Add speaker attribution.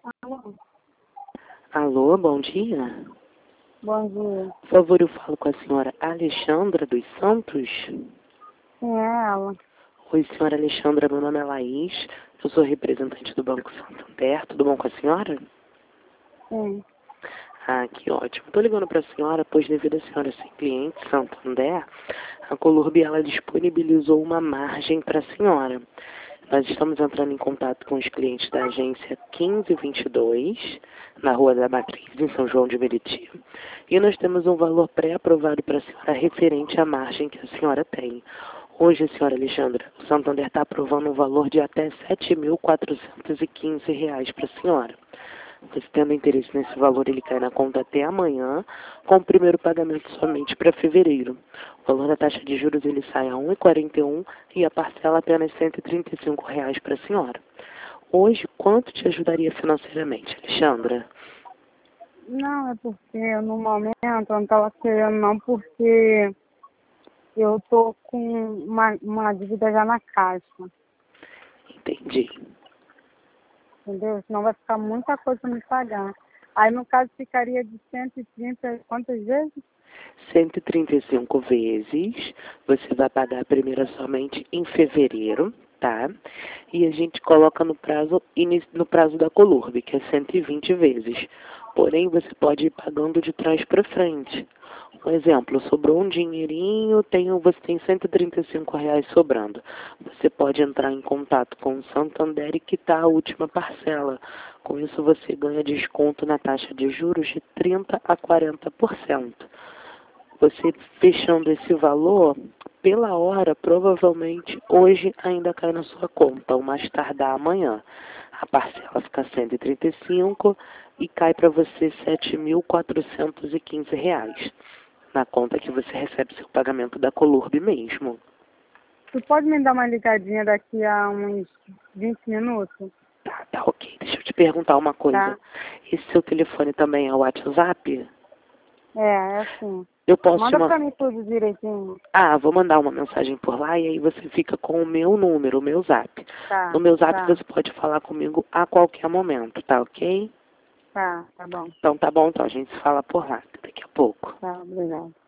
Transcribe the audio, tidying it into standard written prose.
Speaker 1: Alô,
Speaker 2: Alô, bom dia.
Speaker 1: bom dia.
Speaker 2: Por favor, eu falo com a senhora Alexandra dos Santos.
Speaker 1: Quem é ela?
Speaker 2: Oi, senhora Alexandra, meu nome é Laís. Eu sou representante do Banco Santander. Tudo bom com a senhora?
Speaker 1: Sim.
Speaker 2: Ah, que ótimo. Estou ligando para a senhora, pois devido a senhora ser cliente Santander, a Colurb ela disponibilizou uma margem para a senhora. Nós estamos entrando em contato com os clientes da agência 1522, na Rua da Matriz, em São João de Meriti. E nós temos um valor pré-aprovado para a senhora referente à margem que a senhora tem. Hoje, senhora Alexandra, o Santander está aprovando um valor de até R$ 7.415 para a senhora. Você tendo interesse nesse valor, ele cai na conta até amanhã, com o primeiro pagamento somente para fevereiro. O valor da taxa de juros ele sai a 1,41 e a parcela apenas R$ 135 para a senhora. Hoje, quanto te ajudaria financeiramente, Alexandra?
Speaker 1: Não, é porque no momento eu não estava querendo não, porque eu tô com uma dívida já na caixa,
Speaker 2: Entendi.
Speaker 1: entendeu? Senão vai ficar muita coisa para me pagar. Aí no caso ficaria de 130, quantas vezes?
Speaker 2: 135 vezes, você vai pagar a primeira somente em fevereiro, tá? E a gente coloca no prazo da Colurb, que é 120 vezes. Porém, você pode ir pagando de trás para frente. Um exemplo, sobrou um dinheirinho, você tem R$ 135 sobrando. Você pode entrar em contato com o Santander e quitar a última parcela. Com isso, você ganha desconto na taxa de juros de 30% a 40%. Você fechando esse valor, pela hora, provavelmente hoje ainda cai na sua conta, ou mais tardar amanhã. A parcela fica 135 e cai para você R$ 7.415 na conta que você recebe seu pagamento da Colurb mesmo.
Speaker 1: Tu pode me dar uma ligadinha daqui a uns 20 minutos?
Speaker 2: Tá ok. Deixa eu te perguntar uma coisa.
Speaker 1: Tá?
Speaker 2: Esse seu telefone também é o WhatsApp?
Speaker 1: É assim.
Speaker 2: Eu posso te
Speaker 1: Manda
Speaker 2: mandar.
Speaker 1: pra mim tudo direitinho.
Speaker 2: Vou mandar uma mensagem por lá e aí você fica com o meu número, o meu zap. No
Speaker 1: Tá,
Speaker 2: meu zap
Speaker 1: tá,
Speaker 2: você pode falar comigo a qualquer momento, tá ok?
Speaker 1: tá bom.
Speaker 2: Então tá bom, então a gente se fala por lá daqui a pouco.
Speaker 1: Tá, obrigada.